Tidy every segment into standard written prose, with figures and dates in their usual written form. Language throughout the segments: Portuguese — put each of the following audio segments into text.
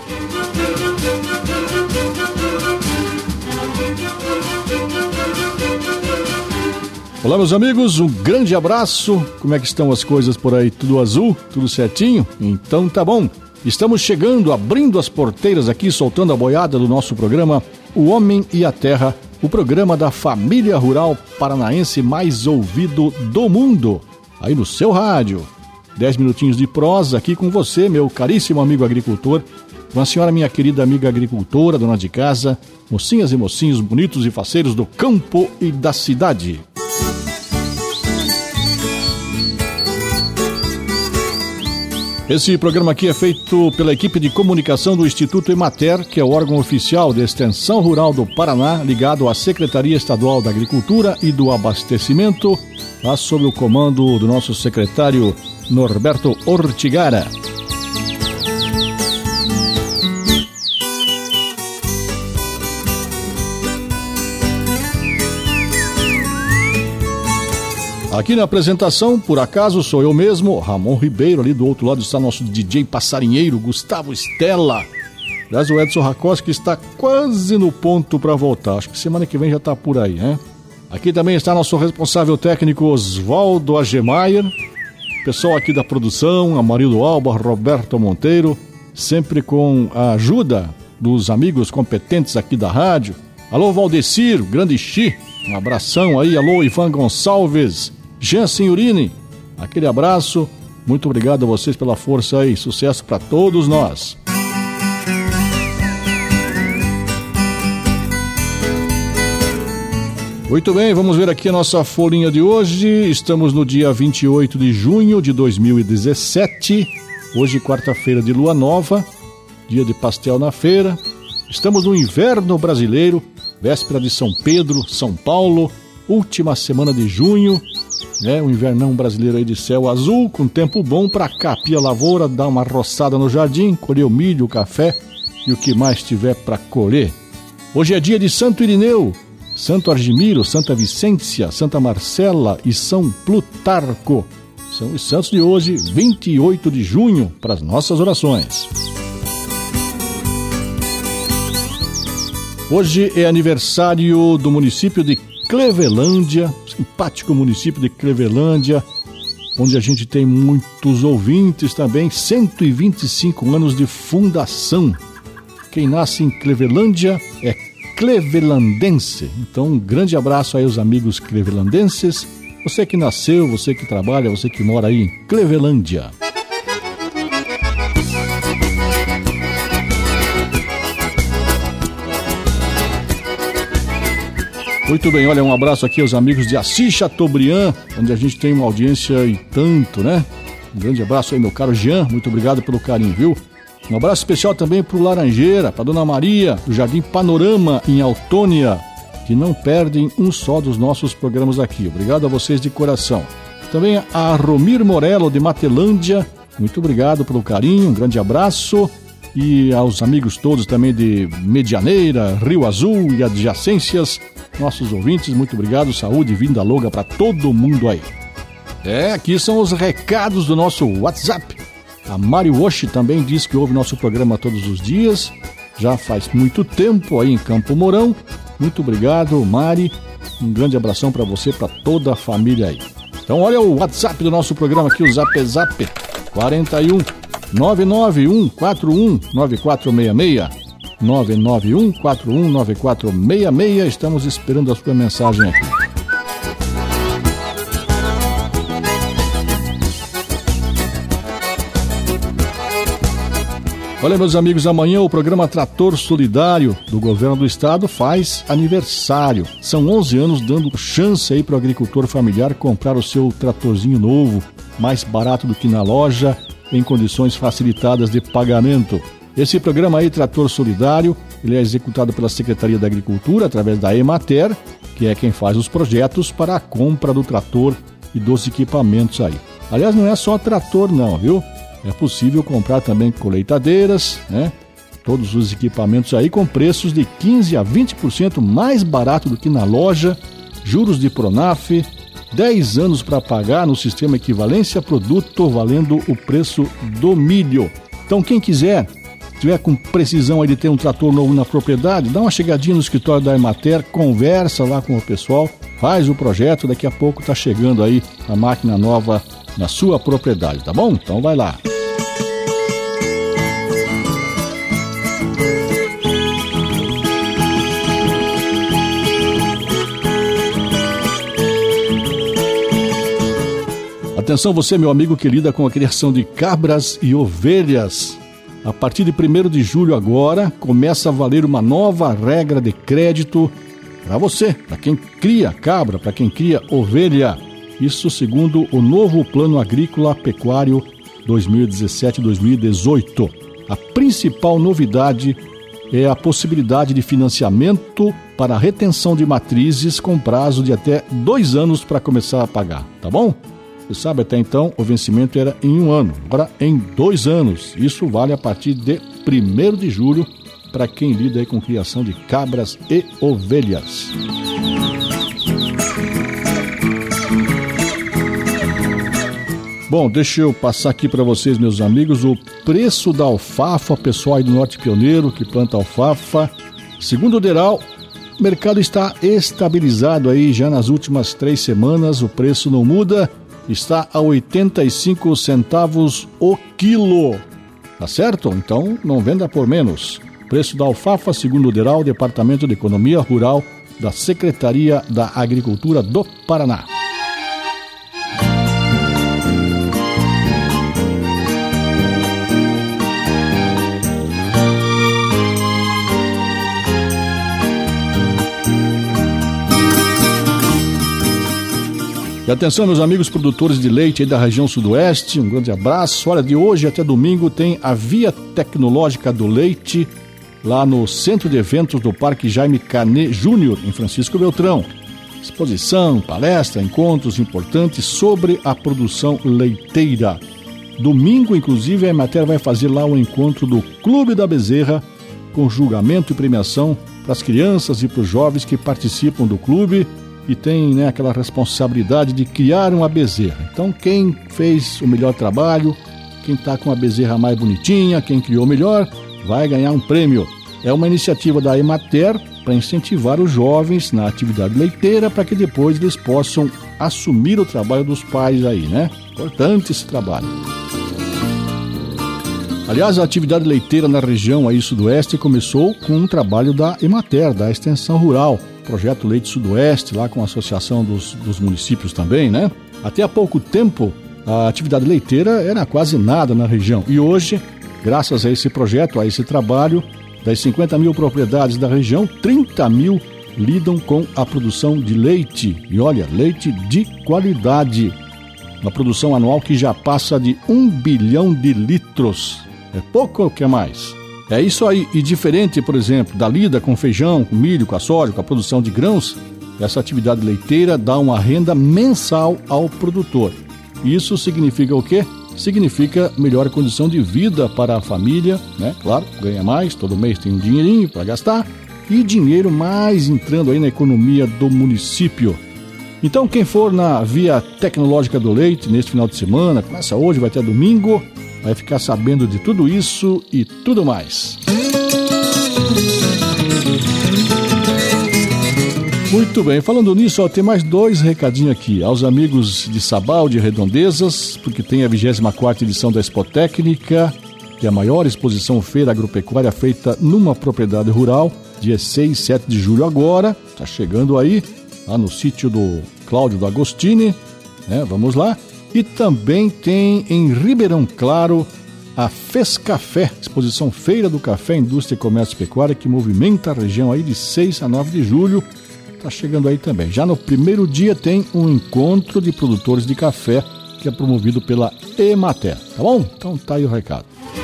Olá, meus amigos, um grande abraço. Como é que estão as coisas por aí? Tudo azul? Tudo certinho? Então tá bom. Estamos chegando, abrindo as porteiras aqui, soltando a boiada do nosso programa O Homem e a Terra, o programa da família rural paranaense mais ouvido do mundo, aí no seu rádio. 10 minutinhos de prosa aqui com você, meu caríssimo amigo agricultor, com a senhora, minha querida amiga agricultora, dona de casa, mocinhas e mocinhos bonitos e faceiros do campo e da cidade. Esse programa aqui é feito pela equipe de comunicação do Instituto Emater, que é o órgão oficial de extensão rural do Paraná, ligado à Secretaria Estadual da Agricultura e do Abastecimento, lá sob o comando do nosso secretário Norberto Ortigara. Aqui na apresentação, por acaso, sou eu mesmo, Ramon Ribeiro. Ali do outro lado está nosso DJ passarinheiro, Gustavo Stella. Aliás, o Edson Rakoski está quase no ponto para voltar. Acho que semana que vem já está por aí, né? Aqui também está nosso responsável técnico, Oswaldo Agemeyer. Pessoal aqui da produção, Amarildo Alba, Roberto Monteiro. Sempre com a ajuda dos amigos competentes aqui da rádio. Alô, Valdecir, grande Xi. Um abração aí. Alô, Ivan Gonçalves. Jean Senhorini, aquele abraço, muito obrigado a vocês pela força aí, sucesso para todos nós. Muito bem, vamos ver aqui a nossa folhinha de hoje. Estamos no dia 28 de junho de 2017, hoje quarta-feira de lua nova, dia de pastel na feira. Estamos no inverno brasileiro, véspera de São Pedro, São Paulo, última semana de junho. Um invernão brasileiro aí de céu azul, com tempo bom para capir a lavoura, dar uma roçada no jardim, colher o milho, o café e o que mais tiver para colher. Hoje é dia de Santo Irineu, Santo Argimiro, Santa Vicência, Santa Marcela e São Plutarco. São os santos de hoje, 28 de junho, para as nossas orações. Hoje é aniversário do município de Clevelândia, simpático município de Clevelândia, onde a gente tem muitos ouvintes também, 125 anos de fundação. Quem nasce em Clevelândia é clevelandense. Então, um grande abraço aí aos amigos clevelandenses. Você que nasceu, você que trabalha, você que mora aí em Clevelândia. Muito bem, olha, um abraço aqui aos amigos de Assis Chateaubriand, onde a gente tem uma audiência e tanto, né? Um grande abraço aí, meu caro Jean, muito obrigado pelo carinho, viu? Um abraço especial também pro Laranjeira, pra Dona Maria, do Jardim Panorama, em Autônia, que não perdem um só dos nossos programas aqui. Obrigado a vocês de coração. Também a Romir Morello, de Matelândia, muito obrigado pelo carinho, um grande abraço. E aos amigos todos também de Medianeira, Rio Azul e adjacências, nossos ouvintes, muito obrigado, saúde e vinda longa para todo mundo aí. Aqui são os recados do nosso WhatsApp. A Mari Oshi também diz que ouve nosso programa todos os dias, já faz muito tempo aí em Campo Mourão. Muito obrigado, Mari, um grande abração para você, para toda a família aí. Então olha o WhatsApp do nosso programa aqui, o Zap Zap, 41 99141 9466, 99141 9466, estamos esperando a sua mensagem aqui. Olha, meus amigos, amanhã o programa Trator Solidário do Governo do Estado faz aniversário. São 11 anos dando chance aí para o agricultor familiar comprar o seu tratorzinho novo, mais barato do que na loja, em condições facilitadas de pagamento. Esse programa aí, Trator Solidário, ele é executado pela Secretaria da Agricultura através da Emater, que é quem faz os projetos para a compra do trator e dos equipamentos aí. Aliás, não é só trator não, viu? É possível comprar também colheitadeiras, né? Todos os equipamentos aí com preços de 15% a 20% mais barato do que na loja, juros de Pronaf, 10 anos para pagar no sistema equivalência produto valendo o preço do milho. Então quem quiser tiver com precisão aí de ter um trator novo na propriedade, dá uma chegadinha no escritório da Emater, conversa lá com o pessoal, faz o projeto, daqui a pouco tá chegando aí a máquina nova na sua propriedade, tá bom? Então vai lá. Atenção você, meu amigo que lida com a criação de cabras e ovelhas. A partir de 1º de julho agora, começa a valer uma nova regra de crédito para você, para quem cria cabra, para quem cria ovelha. Isso segundo o novo Plano Agrícola Pecuário 2017-2018. A principal novidade é a possibilidade de financiamento para a retenção de matrizes com prazo de até 2 anos para começar a pagar, tá bom? Você sabe, até então o vencimento era em 1 ano, agora em 2 anos. Isso vale a partir de 1º de julho para quem lida aí com criação de cabras e ovelhas. Bom, deixa eu passar aqui para vocês, meus amigos, o preço da alfafa, pessoal aí do Norte Pioneiro que planta alfafa. Segundo o DERAL, o mercado está estabilizado aí já nas últimas 3 semanas, o preço não muda. Está a 85 centavos o quilo. Tá certo? Então não venda por menos. Preço da alfafa, segundo o DERAL, Departamento de Economia Rural da Secretaria da Agricultura do Paraná. E atenção, meus amigos produtores de leite aí da região sudoeste, um grande abraço. Olha, de hoje até domingo tem a Via Tecnológica do Leite, lá no Centro de Eventos do Parque Jaime Canet Júnior, em Francisco Beltrão. Exposição, palestra, encontros importantes sobre a produção leiteira. Domingo, inclusive, a Emater vai fazer lá o encontro do Clube da Bezerra, com julgamento e premiação para as crianças e para os jovens que participam do clube, e tem, né, aquela responsabilidade de criar uma bezerra. Então, quem fez o melhor trabalho, quem está com a bezerra mais bonitinha, quem criou melhor, vai ganhar um prêmio. É uma iniciativa da Emater para incentivar os jovens na atividade leiteira para que depois eles possam assumir o trabalho dos pais aí, né? Importante esse trabalho. Aliás, a atividade leiteira na região aí sudoeste começou com um trabalho da Emater, da Extensão Rural. Projeto Leite Sudoeste, lá com a associação dos municípios também, né? Até há pouco tempo, a atividade leiteira era quase nada na região. E hoje, graças a esse projeto, a esse trabalho, das 50 mil propriedades da região, 30 mil lidam com a produção de leite. E olha, leite de qualidade. Uma produção anual que já passa de 1 bilhão de litros. É pouco ou quer mais? É isso aí, e diferente, por exemplo, da lida com feijão, com milho, com a soja, com a produção de grãos, essa atividade leiteira dá uma renda mensal ao produtor. Isso significa o quê? Significa melhor condição de vida para a família, né? Claro, ganha mais, todo mês tem um dinheirinho para gastar, e dinheiro mais entrando aí na economia do município. Então, quem for na Via Tecnológica do Leite, neste final de semana, começa hoje, vai até domingo, vai ficar sabendo de tudo isso e tudo mais. Muito bem, falando nisso, ó, tem mais 2 recadinhos aqui. Aos amigos de Sabal, de Redondezas, porque tem a 24ª edição da Expotécnica, que é a maior exposição feira agropecuária feita numa propriedade rural, dia 6 e 7 de julho agora. Tá chegando aí, lá no sítio do Cláudio do Agostini, né? Vamos lá. E também tem em Ribeirão Claro a FESCafé, exposição Feira do Café, Indústria e Comércio e Pecuária, que movimenta a região aí de 6 a 9 de julho. Está chegando aí também. Já no primeiro dia tem um encontro de produtores de café, que é promovido pela Emater, tá bom? Então tá aí o recado.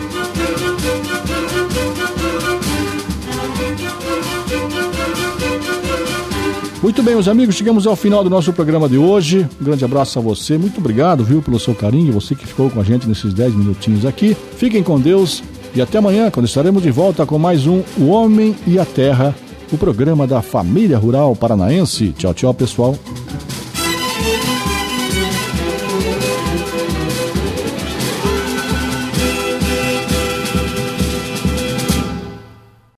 Muito bem, meus amigos, chegamos ao final do nosso programa de hoje. Um grande abraço a você, muito obrigado, viu, pelo seu carinho, você que ficou com a gente nesses 10 minutinhos aqui. Fiquem com Deus e até amanhã, quando estaremos de volta com mais um O Homem e a Terra, o programa da família rural paranaense. Tchau, tchau, pessoal.